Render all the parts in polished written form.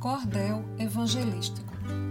Cordel Evangelístico.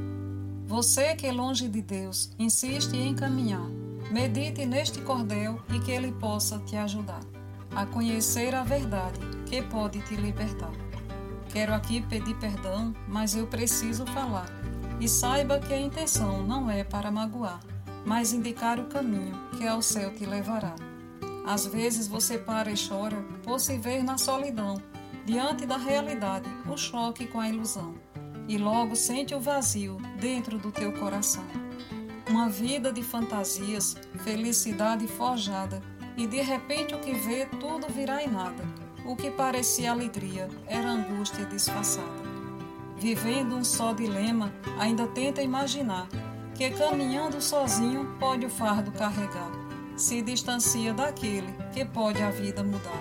Você que, longe de Deus, insiste em caminhar, medite neste cordel e que ele possa te ajudar a conhecer a verdade que pode te libertar. Quero aqui pedir perdão, mas eu preciso falar. E saiba que a intenção não é para magoar, mas indicar o caminho que ao céu te levará. Às vezes você para e chora por se ver na solidão, diante da realidade, o choque com a ilusão. E logo sente o vazio dentro do teu coração. Uma vida de fantasias, felicidade forjada, e de repente o que vê tudo virá em nada. O que parecia alegria era angústia disfarçada. Vivendo um só dilema, ainda tenta imaginar que caminhando sozinho pode o fardo carregar. Se distancia daquele que pode a vida mudar.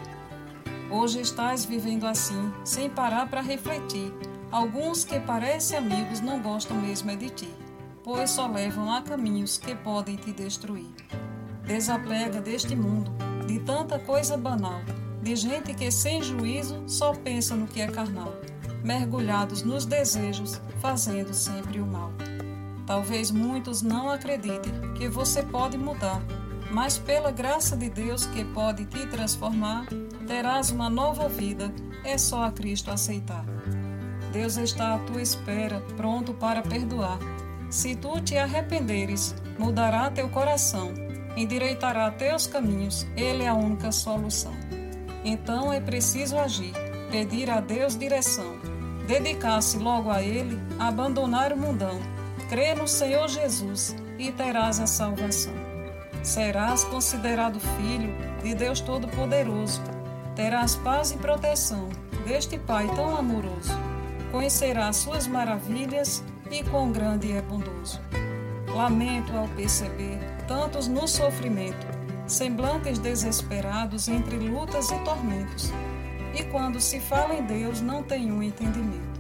Hoje estás vivendo assim, sem parar para refletir. Alguns que parecem amigos não gostam mesmo é de ti, pois só levam a caminhos que podem te destruir. Desapega deste mundo, de tanta coisa banal, de gente que sem juízo só pensa no que é carnal, mergulhados nos desejos, fazendo sempre o mal. Talvez muitos não acreditem que você pode mudar, mas pela graça de Deus que pode te transformar, terás uma nova vida, é só a Cristo aceitar. Deus está à tua espera, pronto para perdoar. Se tu te arrependeres, mudará teu coração, endireitará teus caminhos, Ele é a única solução. Então é preciso agir, pedir a Deus direção, dedicar-se logo a Ele, abandonar o mundão, crer no Senhor Jesus e terás a salvação. Serás considerado filho de Deus Todo-Poderoso, terás paz e proteção deste Pai tão amoroso. Conhecerás suas maravilhas e quão grande é bondoso. Lamento ao perceber tantos no sofrimento, semblantes desesperados entre lutas e tormentos, e quando se fala em Deus não tem um entendimento.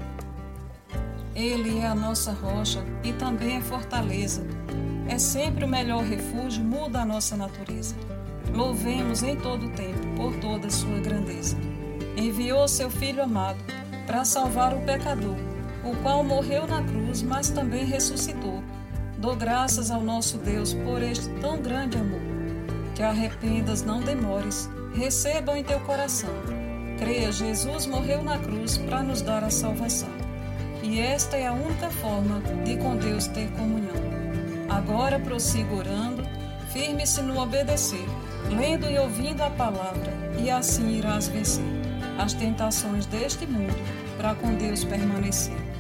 Ele é a nossa rocha e também é fortaleza, é sempre o melhor refúgio, muda a nossa natureza. Louvemos em todo o tempo por toda a sua grandeza. Enviou seu Filho amado para salvar o pecador, o qual morreu na cruz, mas também ressuscitou. Dou graças ao nosso Deus por este tão grande amor. Te arrependas, não demores, receba em teu coração. Creia, Jesus morreu na cruz para nos dar a salvação. E esta é a única forma de com Deus ter comunhão. Agora prossiga orando, firme-se no obedecer, lendo e ouvindo a palavra, e assim irás vencer as tentações deste mundo, para com Deus permanecer.